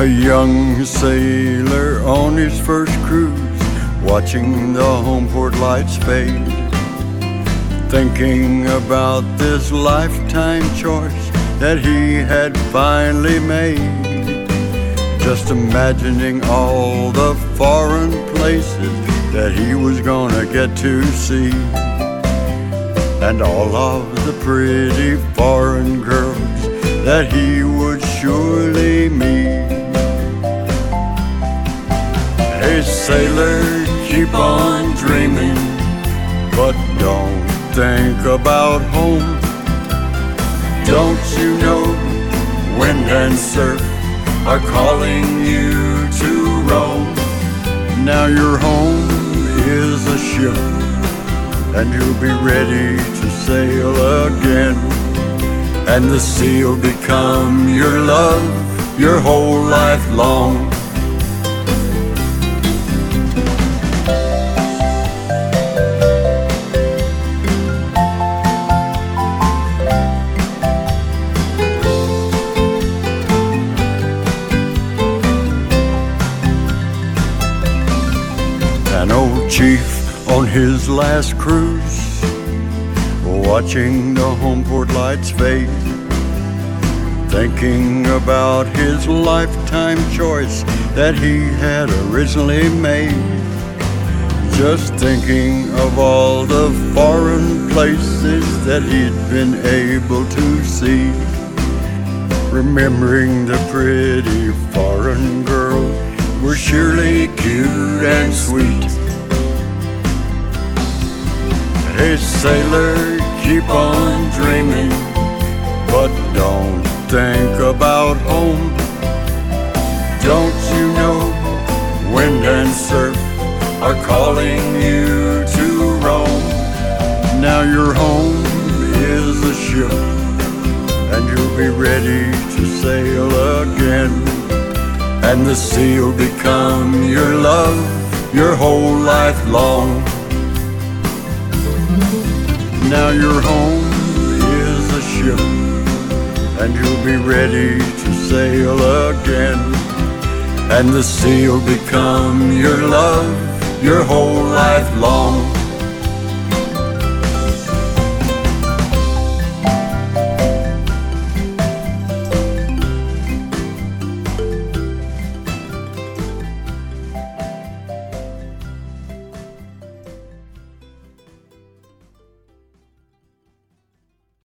A young sailor on his first cruise, watching the homeport lights fade, thinking about this lifetime choice that he had finally made. Just imagining all the foreign places that he was gonna get to see, and all of the pretty foreign girls that he would surely meet. Hey sailor, keep on dreaming, but don't think about home. Don't you know wind and surf are calling you to roam? Now your home is a ship, and you'll be ready to sail again, and the sea will become your love your whole life long. An old chief on his last cruise, watching the homeport lights fade, thinking about his lifetime choice that he had originally made. Just thinking of all the foreign places that he'd been able to see, remembering the pretty foreign girls were surely cute and sweet. Hey sailor, keep on dreaming, but don't think about home. Don't you know wind and surf are calling you to roam? Now your home is a ship, and you'll be ready to sail again, and the sea will become your love your whole life long. Now your home is a ship, and you'll be ready to sail again, and the sea will become your love your whole life long.